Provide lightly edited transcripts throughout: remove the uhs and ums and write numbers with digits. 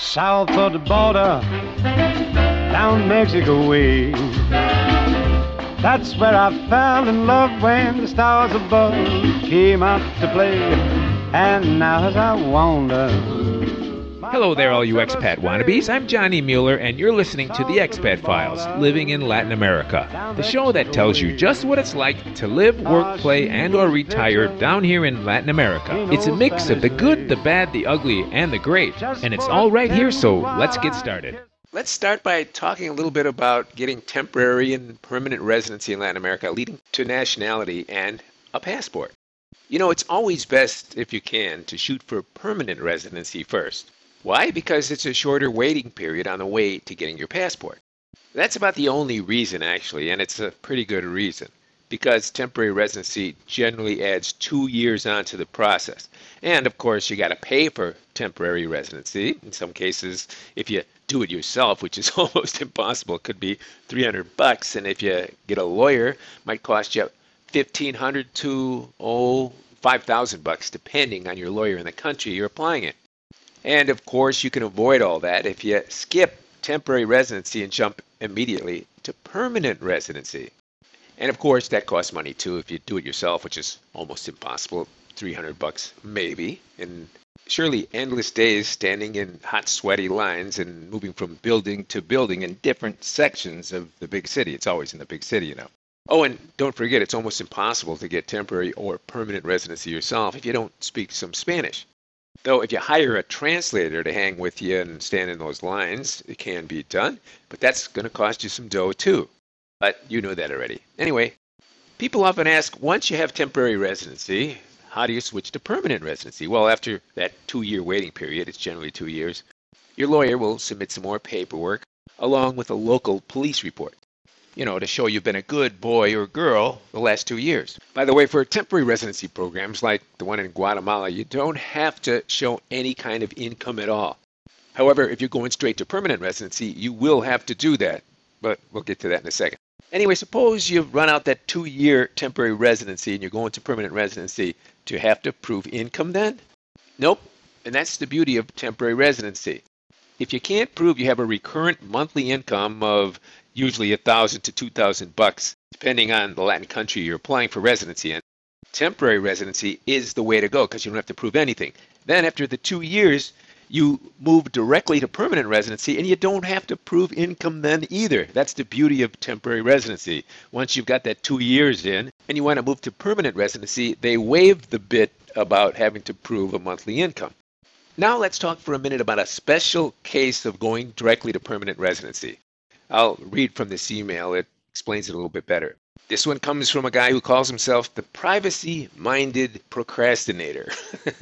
south of the border, down Mexico way. That's where I fell in love when the stars above came out to play. And now as I wander... Hello there, all you expat wannabes. I'm Johnny Mueller, and you're listening to The Expat Files, Living in Latin America, the show that tells you just what it's like to live, work, play, and or retire down here in Latin America. It's a mix of the good, the bad, the ugly, and the great, and it's all right here, so let's get started. Let's start by talking a little bit about getting temporary and permanent residency in Latin America, leading to nationality and a passport. You know, it's always best, if you can, to shoot for permanent residency first. Why? Because it's a shorter waiting period on the way to getting your passport. That's about the only reason, actually, and it's a pretty good reason. Because temporary residency generally adds 2 years onto the process. And, of course, you got to pay for temporary residency. In some cases, if you do it yourself, which is almost impossible, it could be $300. And if you get a lawyer, it might cost you $1,500 to $5,000, depending on your lawyer in the country you're applying it. And of course, you can avoid all that if you skip temporary residency and jump immediately to permanent residency. And of course, that costs money too if you do it yourself, which is almost impossible. $300 maybe. And surely endless days standing in hot, sweaty lines and moving from building to building in different sections of the big city. It's always in the big city, you know. Oh, and don't forget, it's almost impossible to get temporary or permanent residency yourself if you don't speak some Spanish. Though if you hire a translator to hang with you and stand in those lines, it can be done, but that's going to cost you some dough too. But you know that already. Anyway, people often ask, once you have temporary residency, how do you switch to permanent residency? Well, after that 2-year waiting period, it's generally 2 years, your lawyer will submit some more paperwork along with a local police report. You know, to show you've been a good boy or girl the last 2 years. By the way, for temporary residency programs like the one in Guatemala, you don't have to show any kind of income at all. However, if you're going straight to permanent residency, you will have to do that. But we'll get to that in a second. Anyway, suppose you've run out that 2-year temporary residency and you're going to permanent residency. Do you have to prove income then? Nope. And that's the beauty of temporary residency. If you can't prove you have a recurrent monthly income of usually $1,000 to $2,000, depending on the Latin country you're applying for residency in, temporary residency is the way to go because you don't have to prove anything. Then after the 2 years, you move directly to permanent residency and you don't have to prove income then either. That's the beauty of temporary residency. Once you've got that 2 years in and you want to move to permanent residency, they waive the bit about having to prove a monthly income. Now let's talk for a minute about a special case of going directly to permanent residency. I'll read from this email. It explains it a little bit better. This one comes from a guy who calls himself the privacy-minded procrastinator.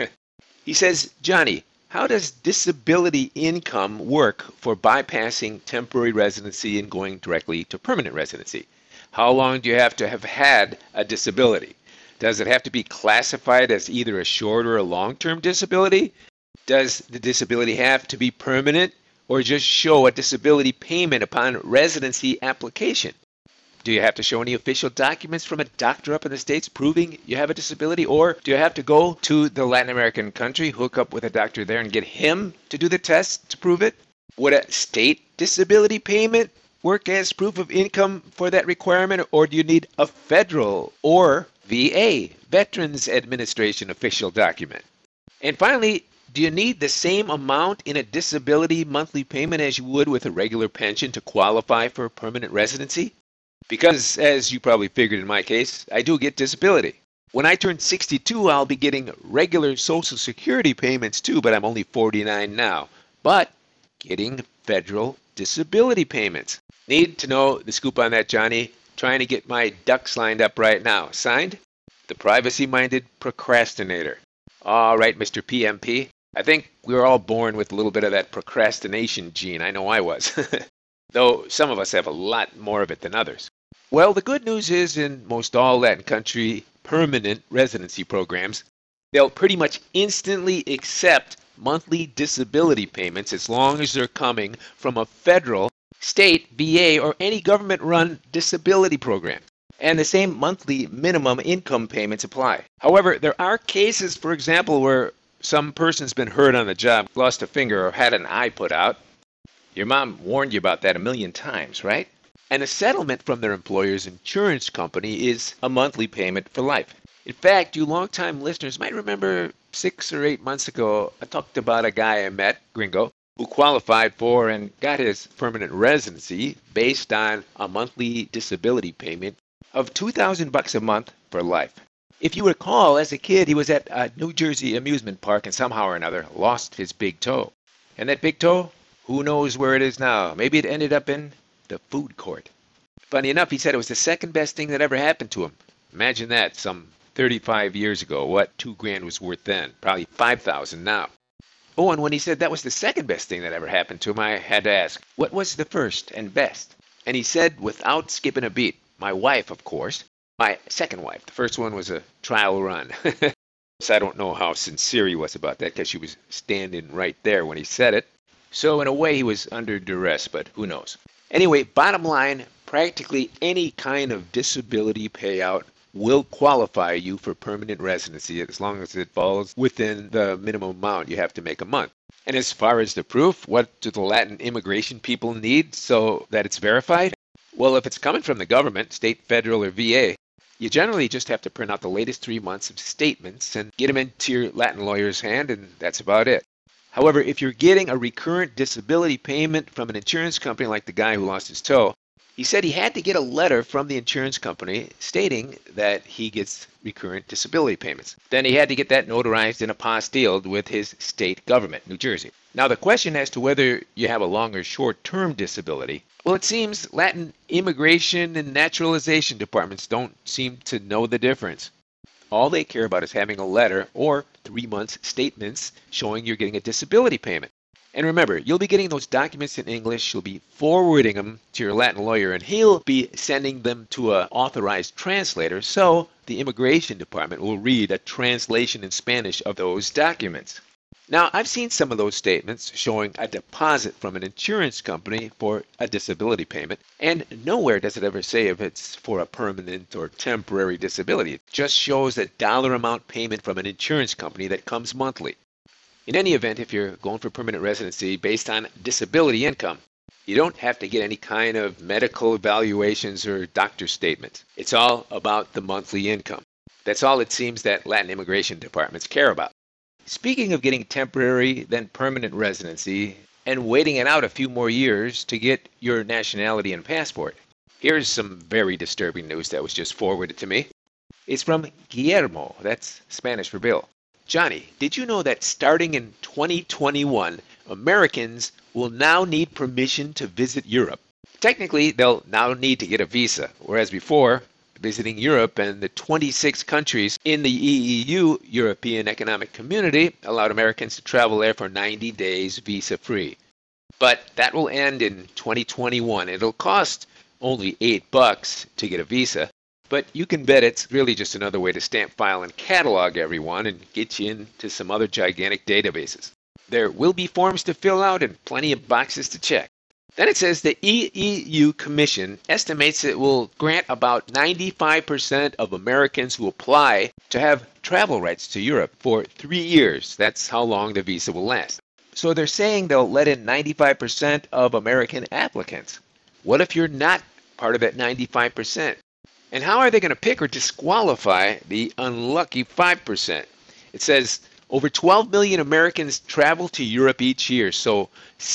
He says, Johnny, how does disability income work for bypassing temporary residency and going directly to permanent residency? How long do you have to have had a disability? Does it have to be classified as either a short or a long-term disability? Does the disability have to be permanent or just show a disability payment upon residency application? Do you have to show any official documents from a doctor up in the States proving you have a disability? Or do you have to go to the Latin American country, hook up with a doctor there and get him to do the test to prove it? Would a state disability payment work as proof of income for that requirement? Or do you need a federal or VA, Veterans Administration official document? And finally, do you need the same amount in a disability monthly payment as you would with a regular pension to qualify for permanent residency? Because, as you probably figured in my case, I do get disability. When I turn 62, I'll be getting regular Social Security payments too, but I'm only 49 now. But getting federal disability payments. Need to know the scoop on that, Johnny? Trying to get my ducks lined up right now. Signed, the privacy-minded procrastinator. All right, Mr. PMP. I think we were all born with a little bit of that procrastination gene. I know I was. Though some of us have a lot more of it than others. Well, the good news is in most all Latin country permanent residency programs, they'll pretty much instantly accept monthly disability payments as long as they're coming from a federal, state, VA, or any government-run disability program. And the same monthly minimum income payments apply. However, there are cases, for example, where some person's been hurt on the job, lost a finger, or had an eye put out. Your mom warned you about that a million times, right? And a settlement from their employer's insurance company is a monthly payment for life. In fact, you longtime listeners might remember 6 or 8 months ago, I talked about a guy I met, gringo, who qualified for and got his permanent residency based on a monthly disability payment of $2,000 a month for life. If you recall, as a kid, he was at a New Jersey amusement park and somehow or another lost his big toe. And that big toe, who knows where it is now? Maybe it ended up in the food court. Funny enough, he said it was the second best thing that ever happened to him. Imagine that, some 35 years ago, what $2,000 was worth then. Probably $5,000 now. Oh, and when he said that was the second best thing that ever happened to him, I had to ask, what was the first and best? And he said, without skipping a beat, my wife, of course. My second wife. The first one was a trial run. So I don't know how sincere he was about that because she was standing right there when he said it. So in a way he was under duress, but who knows. Anyway, bottom line, practically any kind of disability payout will qualify you for permanent residency as long as it falls within the minimum amount you have to make a month. And as far as the proof, what do the Latin immigration people need so that it's verified? Well, if it's coming from the government, state, federal, or VA, you generally just have to print out the latest 3 months of statements and get them into your Latin lawyer's hand, and that's about it. However, if you're getting a recurrent disability payment from an insurance company like the guy who lost his toe, he said he had to get a letter from the insurance company stating that he gets recurrent disability payments. Then he had to get that notarized and apostilled with his state government, New Jersey. Now the question as to whether you have a long or short-term disability, well, it seems Latin immigration and naturalization departments don't seem to know the difference. All they care about is having a letter or 3 months statements showing you're getting a disability payment. And remember, you'll be getting those documents in English, you'll be forwarding them to your Latin lawyer, and he'll be sending them to an authorized translator, so the immigration department will read a translation in Spanish of those documents. Now, I've seen some of those statements showing a deposit from an insurance company for a disability payment, and nowhere does it ever say if it's for a permanent or temporary disability. It just shows a dollar amount payment from an insurance company that comes monthly. In any event, if you're going for permanent residency based on disability income, you don't have to get any kind of medical evaluations or doctor statements. It's all about the monthly income. That's all it seems that Latin immigration departments care about. Speaking of getting temporary, then permanent residency, and waiting it out a few more years to get your nationality and passport, here's some very disturbing news that was just forwarded to me. It's from Guillermo, that's Spanish for Bill. Johnny, did you know that starting in 2021, Americans will now need permission to visit Europe? Technically, they'll now need to get a visa, whereas before, visiting Europe and the 26 countries in the EEU, European Economic Community, allowed Americans to travel there for 90 days visa-free. But that will end in 2021. It'll cost only $8 to get a visa. But you can bet it's really just another way to stamp, file, and catalog everyone and get you into some other gigantic databases. There will be forms to fill out and plenty of boxes to check. Then it says the EEU Commission estimates it will grant about 95% of Americans who apply to have travel rights to Europe for 3 years. That's how long the visa will last. So they're saying they'll let in 95% of American applicants. What if you're not part of that 95%? And how are they going to pick or disqualify the unlucky 5%? It says over 12 million Americans travel to Europe each year, so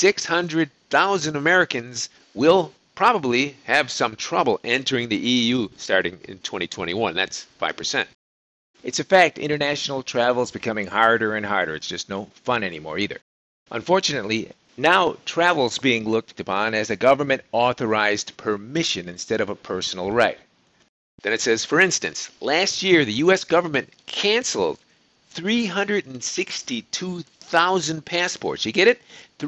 600,000 Americans will probably have some trouble entering the EU starting in 2021. That's 5%. It's a fact, international travel is becoming harder and harder. It's just no fun anymore either. Unfortunately, now travel is being looked upon as a government-authorized permission instead of a personal right. Then it says, for instance, last year the U.S. government canceled 362,000 passports. You get it?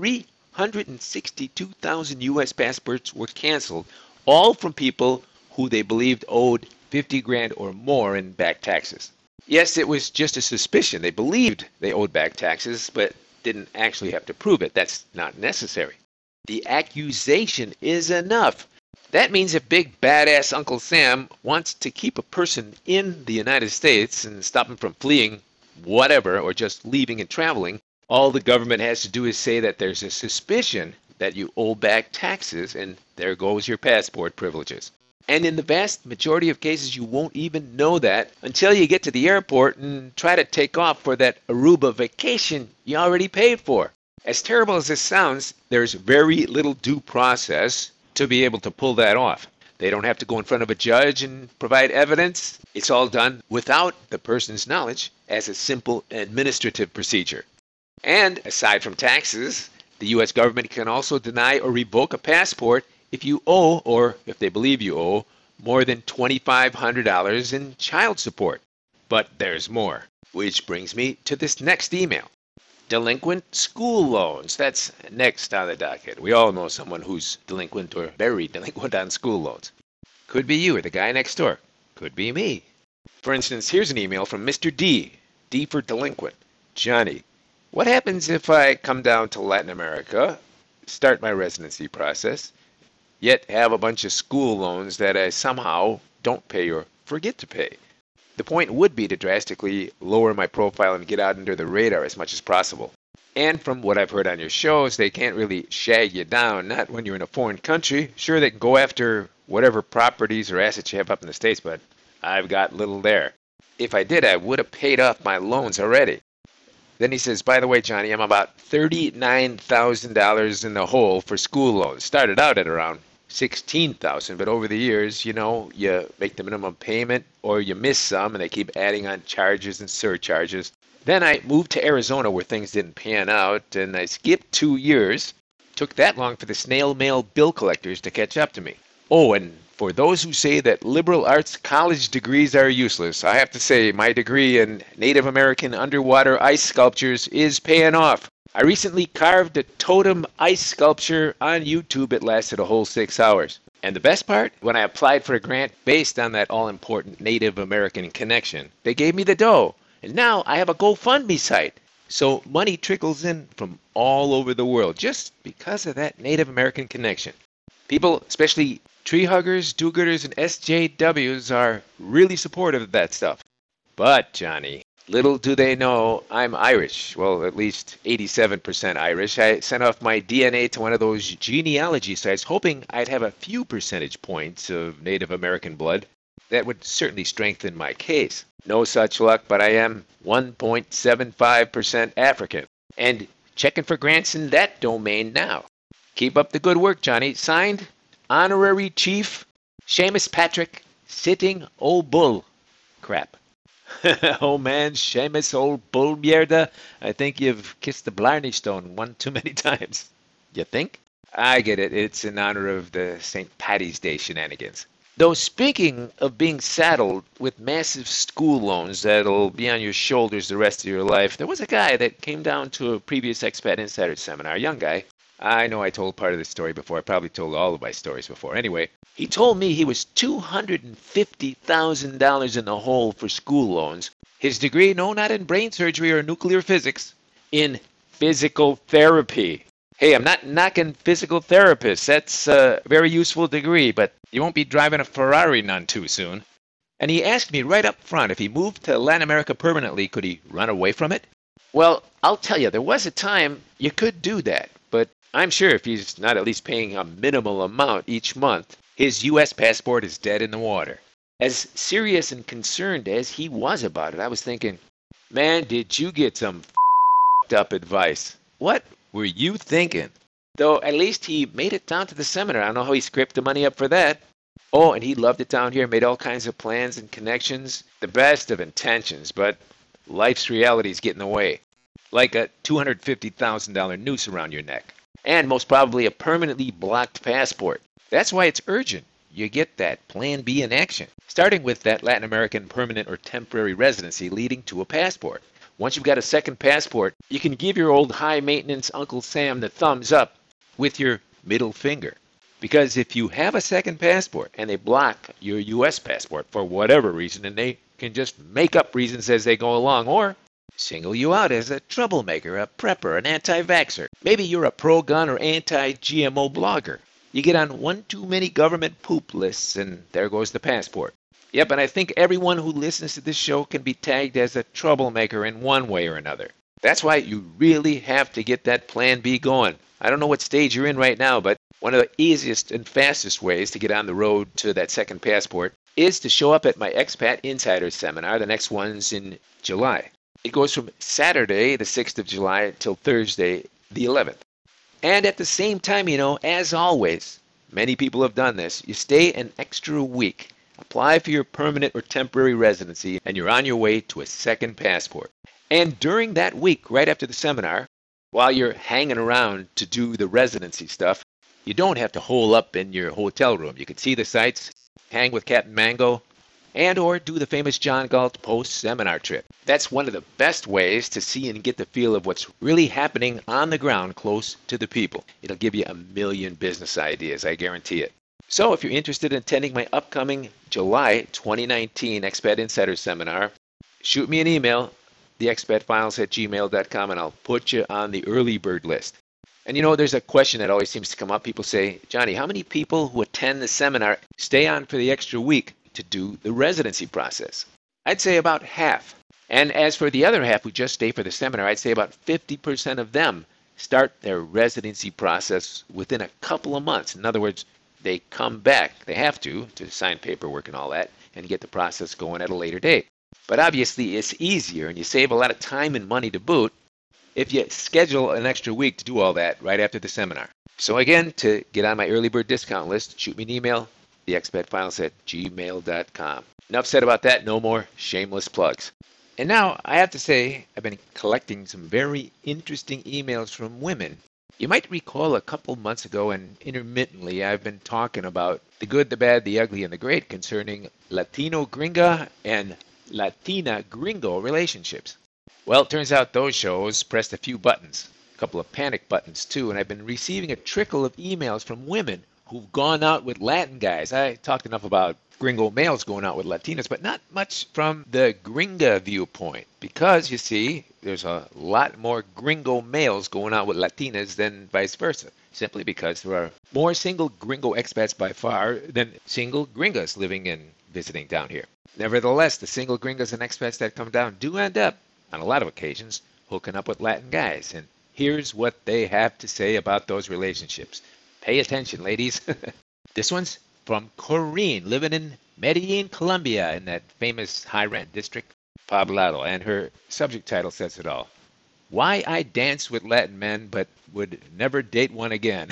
362,000 U.S. passports were canceled, all from people who they believed owed $50,000 or more in back taxes. Yes, it was just a suspicion. They believed they owed back taxes, but didn't actually have to prove it. That's not necessary. The accusation is enough. That means if big badass Uncle Sam wants to keep a person in the United States and stop him from fleeing, whatever, or just leaving and traveling, all the government has to do is say that there's a suspicion that you owe back taxes, and there goes your passport privileges. And in the vast majority of cases, you won't even know that until you get to the airport and try to take off for that Aruba vacation you already paid for. As terrible as this sounds, there's very little due process to be able to pull that off. They don't have to go in front of a judge and provide evidence. It's all done without the person's knowledge as a simple administrative procedure. And aside from taxes, the U.S. government can also deny or revoke a passport if you owe, or if they believe you owe, more than $2,500 in child support. But there's more, which brings me to this next email. Delinquent school loans. That's next on the docket. We all know someone who's delinquent or very delinquent on school loans. Could be you or the guy next door. Could be me. For instance, here's an email from Mr. D. D for delinquent. Johnny, what happens if I come down to Latin America, start my residency process, yet have a bunch of school loans that I somehow don't pay or forget to pay? The point would be to drastically lower my profile and get out under the radar as much as possible. And from what I've heard on your shows, they can't really shag you down, not when you're in a foreign country. Sure, they can go after whatever properties or assets you have up in the States, but I've got little there. If I did, I would have paid off my loans already. Then he says, by the way, Johnny, I'm about $39,000 in the hole for school loans. Started out at around $16,000, but over the years, you make the minimum payment or you miss some and they keep adding on charges and surcharges. Then I moved to Arizona where things didn't pan out and I skipped 2 years. Took that long for the snail mail bill collectors to catch up to me. Oh, and for those who say that liberal arts college degrees are useless, I have to say my degree in Native American underwater ice sculptures is paying off. I recently carved a totem ice sculpture on YouTube. It lasted a whole 6 hours. And the best part, when I applied for a grant based on that all-important Native American connection, they gave me the dough. And now I have a GoFundMe site. So money trickles in from all over the world just because of that Native American connection. People, especially tree huggers, do-gooders, and SJWs, are really supportive of that stuff. But, Johnny, little do they know I'm Irish. Well, at least 87% Irish. I sent off my DNA to one of those genealogy sites, hoping I'd have a few percentage points of Native American blood. That would certainly strengthen my case. No such luck, but I am 1.75% African. And checking for grants in that domain now. Keep up the good work, Johnny. Signed, Honorary Chief Seamus Patrick, Sitting Old Bull. Crap. Oh man, Seamus Old Bull Mierda, I think you've kissed the Blarney Stone one too many times. You think? I get it. It's in honor of the St. Paddy's Day shenanigans. Though speaking of being saddled with massive school loans that'll be on your shoulders the rest of your life, there was a guy that came down to a previous Expat Insider seminar, a young guy. I know I told part of this story before. I probably told all of my stories before. Anyway, he told me he was $250,000 in the hole for school loans. His degree, no, not in brain surgery or nuclear physics, in physical therapy. Hey, I'm not knocking physical therapists. That's a very useful degree, but you won't be driving a Ferrari none too soon. And he asked me right up front, if he moved to Latin America permanently, could he run away from it? Well, I'll tell you, there was a time you could do that, but I'm sure if he's not at least paying a minimal amount each month, his U.S. passport is dead in the water. As serious and concerned as he was about it, I was thinking, man, did you get some f***ed up advice? What were you thinking? Though at least he made it down to the seminar. I don't know how he scraped the money up for that. Oh, and he loved it down here, made all kinds of plans and connections. The best of intentions, but life's realities get in the way. Like a $250,000 noose around your neck. And most probably a permanently blocked passport. That's why it's urgent. You get that Plan B in action, starting with that Latin American permanent or temporary residency leading to a passport. Once you've got a second passport, you can give your old high-maintenance Uncle Sam the thumbs up with your middle finger. Because if you have a second passport and they block your U.S. passport for whatever reason, and they can just make up reasons as they go along, or single you out as a troublemaker, a prepper, an anti-vaxxer. Maybe you're a pro-gun or anti-GMO blogger. You get on one too many government poop lists, and there goes the passport. Yep, and I think everyone who listens to this show can be tagged as a troublemaker in one way or another. That's why you really have to get that plan B going. I don't know what stage you're in right now, but one of the easiest and fastest ways to get on the road to that second passport is to show up at my Expat Insiders Seminar. The next one's in July. It goes from Saturday, the 6th of July, till Thursday, the 11th. And at the same time, as always, many people have done this, you stay an extra week. Apply for your permanent or temporary residency, and you're on your way to a second passport. And during that week, right after the seminar, while you're hanging around to do the residency stuff, you don't have to hole up in your hotel room. You can see the sights, hang with Captain Mango, and or do the famous John Galt post-seminar trip. That's one of the best ways to see and get the feel of what's really happening on the ground close to the people. It'll give you a million business ideas, I guarantee it. So if you're interested in attending my upcoming July 2019 Expat Insider Seminar, shoot me an email, theexpatfiles@gmail.com, and I'll put you on the early bird list. And there's a question that always seems to come up. People say, Johnny, how many people who attend the seminar stay on for the extra week to do the residency process? I'd say about half. And as for the other half who just stay for the seminar, I'd say about 50% of them start their residency process within a couple of months. In other words, they come back, they have to sign paperwork and all that, and get the process going at a later date. But obviously it's easier, and you save a lot of time and money to boot, if you schedule an extra week to do all that right after the seminar. So again, to get on my early bird discount list, shoot me an email, theexpatfiles@gmail.com. Enough said about that, no more shameless plugs. And now, I have to say, I've been collecting some very interesting emails from women. You might recall a couple months ago, and intermittently, I've been talking about the good, the bad, the ugly, and the great concerning Latino gringa and Latina gringo relationships. Well, it turns out those shows pressed a few buttons, a couple of panic buttons too, and I've been receiving a trickle of emails from women who've gone out with Latin guys. I talked enough about gringo males going out with Latinas, but not much from the gringa viewpoint, because, you see, there's a lot more gringo males going out with Latinas than vice versa, simply because there are more single gringo expats by far than single gringas living and visiting down here. Nevertheless, the single gringas and expats that come down do end up, on a lot of occasions, hooking up with Latin guys, and here's what they have to say about those relationships. Pay attention, ladies. This one's from Corinne, living in Medellin, Colombia, in that famous high-rent district, Poblado, and her subject title says it all. Why I dance with Latin men but would never date one again.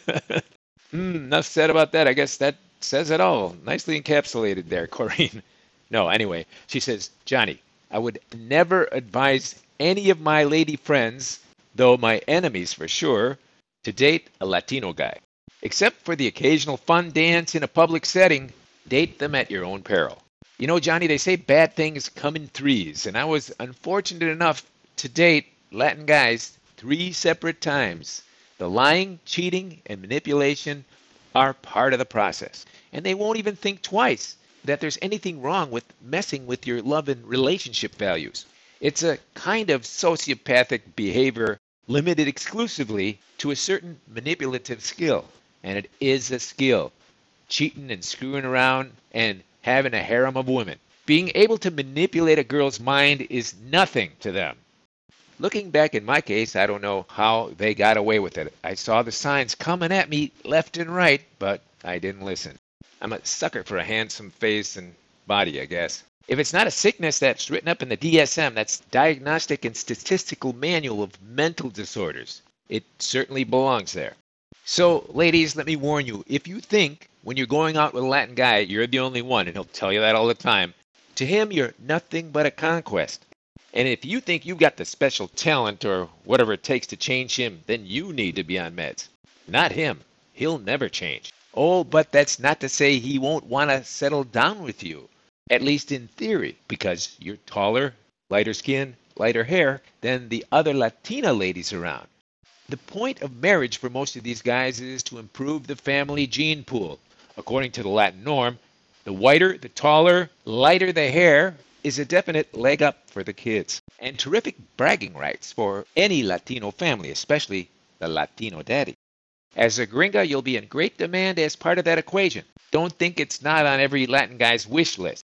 Enough said about that. I guess that says it all. Nicely encapsulated there, Corinne. No, anyway, she says, Johnny, I would never advise any of my lady friends, though my enemies for sure, to date a Latino guy. Except for the occasional fun dance in a public setting, date them at your own peril. Johnny, they say bad things come in threes, and I was unfortunate enough to date Latin guys 3 separate times. The lying, cheating, and manipulation are part of the process, and they won't even think twice that there's anything wrong with messing with your love and relationship values. It's a kind of sociopathic behavior limited exclusively to a certain manipulative skill. And it is a skill. Cheating and screwing around and having a harem of women. Being able to manipulate a girl's mind is nothing to them. Looking back in my case, I don't know how they got away with it. I saw the signs coming at me left and right, but I didn't listen. I'm a sucker for a handsome face and body, I guess. If it's not a sickness that's written up in the DSM, that's Diagnostic and Statistical Manual of Mental Disorders, it certainly belongs there. So, ladies, let me warn you, if you think when you're going out with a Latin guy, you're the only one, and he'll tell you that all the time, to him, you're nothing but a conquest. And if you think you've got the special talent or whatever it takes to change him, then you need to be on meds. Not him. He'll never change. Oh, but that's not to say he won't want to settle down with you, at least in theory, because you're taller, lighter skin, lighter hair than the other Latina ladies around. The point of marriage for most of these guys is to improve the family gene pool. According to the Latin norm, the whiter, the taller, lighter the hair is a definite leg up for the kids. And terrific bragging rights for any Latino family, especially the Latino daddy. As a gringa, you'll be in great demand as part of that equation. Don't think it's not on every Latin guy's wish list.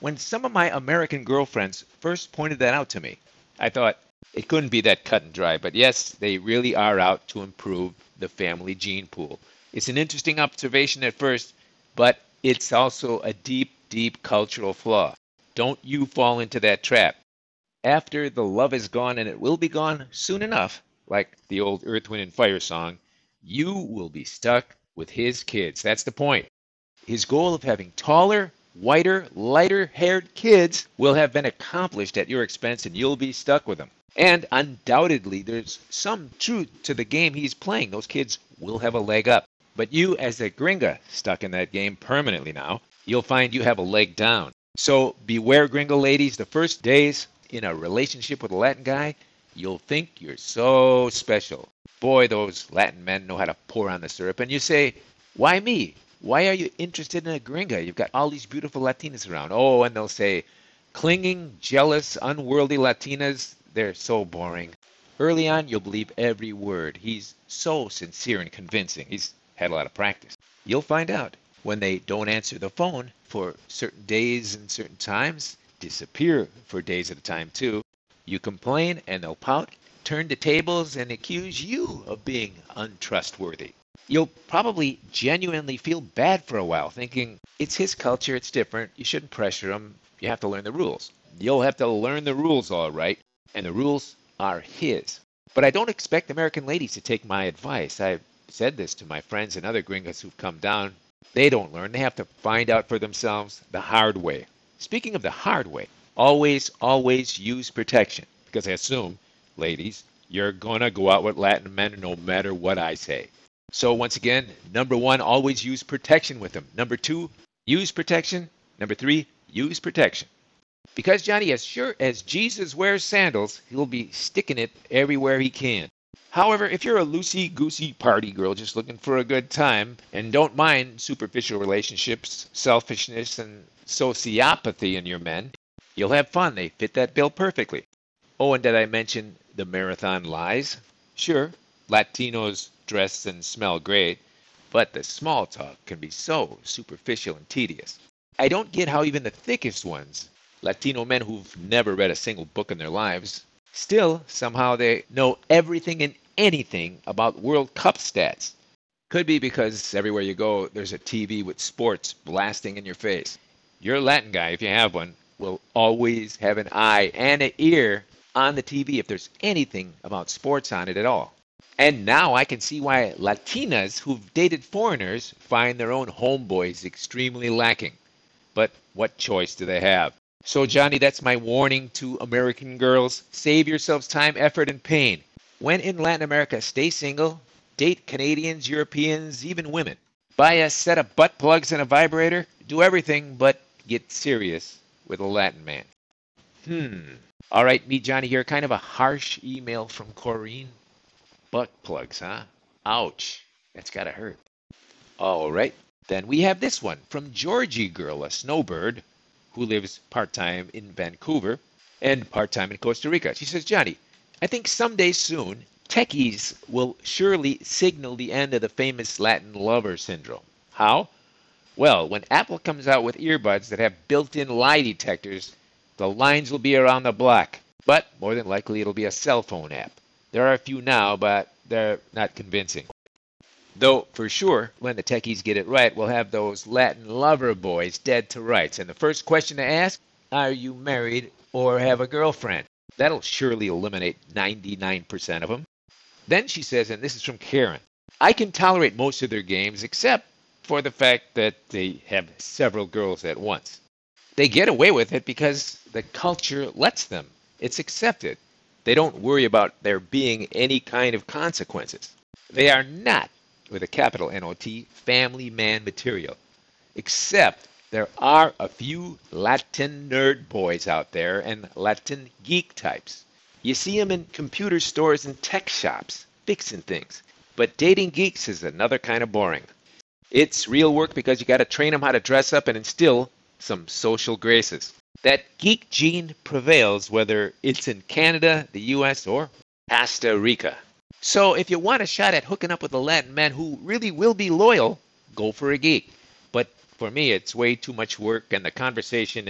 When some of my American girlfriends first pointed that out to me, I thought it couldn't be that cut and dry, but yes, they really are out to improve the family gene pool. It's an interesting observation at first, but it's also a deep, deep cultural flaw. Don't you fall into that trap. After the love is gone, and it will be gone soon enough, like the old Earth, Wind, and Fire song, you will be stuck with his kids. That's the point. His goal of having taller, whiter, lighter haired kids will have been accomplished at your expense, and you'll be stuck with them. And undoubtedly, there's some truth to the game he's playing. Those kids will have a leg up. But you, as a gringa, stuck in that game permanently now, you'll find you have a leg down. So beware, gringo ladies, the first days in a relationship with a Latin guy, you'll think you're so special. Boy, those Latin men know how to pour on the syrup. And you say, why me? Why are you interested in a gringa? You've got all these beautiful Latinas around. Oh, and they'll say, clinging, jealous, unworldly Latinas, they're so boring. Early on, you'll believe every word. He's so sincere and convincing. He's had a lot of practice. You'll find out when they don't answer the phone for certain days and certain times, disappear for days at a time too. You complain and they'll pout, turn the tables and accuse you of being untrustworthy. You'll probably genuinely feel bad for a while, thinking it's his culture, it's different, you shouldn't pressure him, you have to learn the rules. You'll have to learn the rules all right, and the rules are his. But I don't expect American ladies to take my advice. I've said this to my friends and other gringos who've come down. They don't learn. They have to find out for themselves the hard way. Speaking of the hard way, always, always use protection. Because I assume, ladies, you're going to go out with Latin men no matter what I say. So once again, number 1, always use protection with them. Number 2, use protection. Number 3, use protection. Because, Johnny, as sure as Jesus wears sandals, he'll be sticking it everywhere he can. However, if you're a loosey-goosey party girl just looking for a good time and don't mind superficial relationships, selfishness, and sociopathy in your men, you'll have fun. They fit that bill perfectly. Oh, and did I mention the marathon lies? Sure, Latinos dress and smell great, but the small talk can be so superficial and tedious. I don't get how even the thickest ones, Latino men who've never read a single book in their lives, still somehow they know everything and anything about World Cup stats. Could be because everywhere you go, there's a TV with sports blasting in your face. Your Latin guy, if you have one, will always have an eye and an ear on the TV if there's anything about sports on it at all. And now I can see why Latinas who've dated foreigners find their own homeboys extremely lacking. But what choice do they have? So, Johnny, that's my warning to American girls. Save yourselves time, effort, and pain. When in Latin America, stay single, date Canadians, Europeans, even women. Buy a set of butt plugs and a vibrator. Do everything but get serious with a Latin man. All right, me, Johnny, here. Kind of a harsh email from Corrine. Butt plugs, huh? Ouch. That's gotta hurt. All right. Then we have this one from Georgie Girl, a snowbird, who lives part-time in Vancouver and part-time in Costa Rica. She says, Johnny, I think someday soon, techies will surely signal the end of the famous Latin lover syndrome. How? Well, when Apple comes out with earbuds that have built-in lie detectors, the lines will be around the block. But more than likely, it'll be a cell phone app. There are a few now, but they're not convincing. Though, for sure, when the techies get it right, we'll have those Latin lover boys dead to rights. And the first question to ask, are you married or have a girlfriend? That'll surely eliminate 99% of them. Then she says, and this is from Karen, I can tolerate most of their games except for the fact that they have several girls at once. They get away with it because the culture lets them. It's accepted. They don't worry about there being any kind of consequences. They are not, with a capital N-O-T, family man material. Except there are a few Latin nerd boys out there and Latin geek types. You see them in computer stores and tech shops, fixing things. But dating geeks is another kind of boring. It's real work because you got to train them how to dress up and instill some social graces. That geek gene prevails whether it's in Canada, the U.S., or Costa Rica. So if you want a shot at hooking up with a Latin man who really will be loyal, go for a geek. But for me, it's way too much work and the conversation is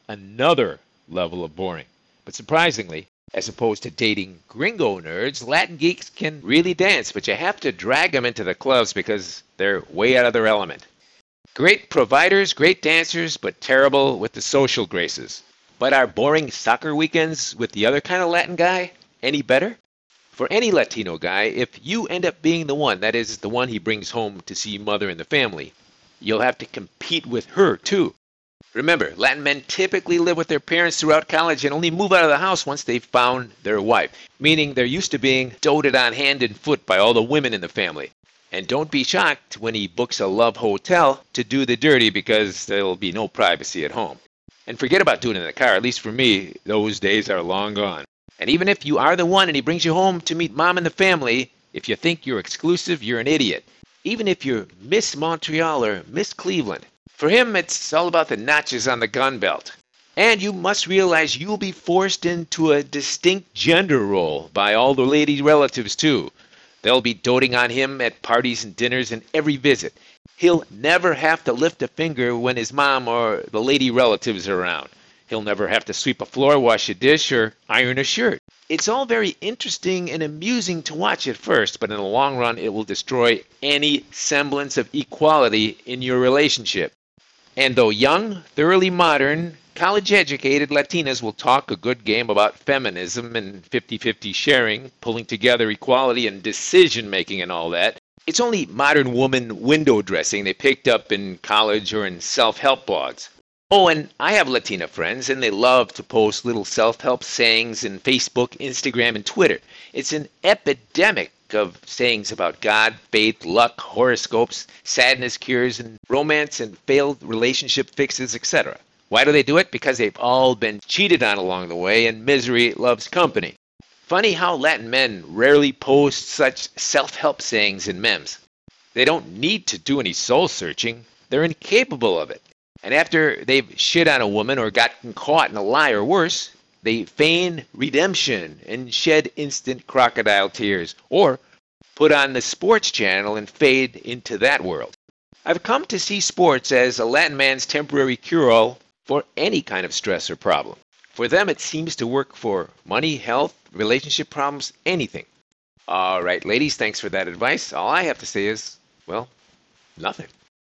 another level of boring. But surprisingly, as opposed to dating gringo nerds, Latin geeks can really dance, but you have to drag them into the clubs because they're way out of their element. Great providers, great dancers, but terrible with the social graces. But are boring soccer weekends with the other kind of Latin guy any better? For any Latino guy, if you end up being the one, that is, the one he brings home to see mother and the family, you'll have to compete with her, too. Remember, Latin men typically live with their parents throughout college and only move out of the house once they've found their wife, meaning they're used to being doted on hand and foot by all the women in the family. And don't be shocked when he books a love hotel to do the dirty because there'll be no privacy at home. And forget about doing it in the car. At least for me, those days are long gone. And even if you are the one and he brings you home to meet mom and the family, if you think you're exclusive, you're an idiot. Even if you're Miss Montreal or Miss Cleveland. For him, it's all about the notches on the gun belt. And you must realize you'll be forced into a distinct gender role by all the lady relatives, too. They'll be doting on him at parties and dinners and every visit. He'll never have to lift a finger when his mom or the lady relatives are around. He'll never have to sweep a floor, wash a dish, or iron a shirt. It's all very interesting and amusing to watch at first, but in the long run, it will destroy any semblance of equality in your relationship. And though young, thoroughly modern, college-educated Latinas will talk a good game about feminism and 50-50 sharing, pulling together equality and decision-making and all that, it's only modern woman window dressing they picked up in college or in self-help blogs. Oh, and I have Latina friends, and they love to post little self-help sayings in Facebook, Instagram, and Twitter. It's an epidemic of sayings about God, faith, luck, horoscopes, sadness cures, and romance and failed relationship fixes, etc. Why do they do it? Because they've all been cheated on along the way, and misery loves company. Funny how Latin men rarely post such self-help sayings and memes. They don't need to do any soul-searching. They're incapable of it. And after they've shit on a woman or gotten caught in a lie or worse, they feign redemption and shed instant crocodile tears, or put on the sports channel and fade into that world. I've come to see sports as a Latin man's temporary cure-all for any kind of stress or problem. For them, it seems to work for money, health, relationship problems, anything. All right, ladies, thanks for that advice. All I have to say is, well, nothing.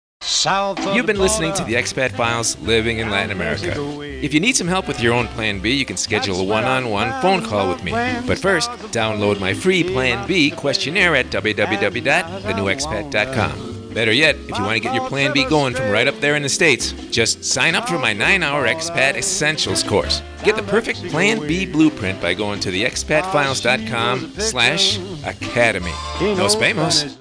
You've been listening to the Expat Files, Living in Latin America. If you need some help with your own Plan B, you can schedule a one-on-one phone call with me. But first, download my free Plan B questionnaire at www.thenewexpat.com. Better yet, if you want to get your Plan B going from right up there in the States, just sign up for my 9-hour Expat Essentials course. Get the perfect Plan B blueprint by going to theexpatfiles.com/academy. Nos vemos.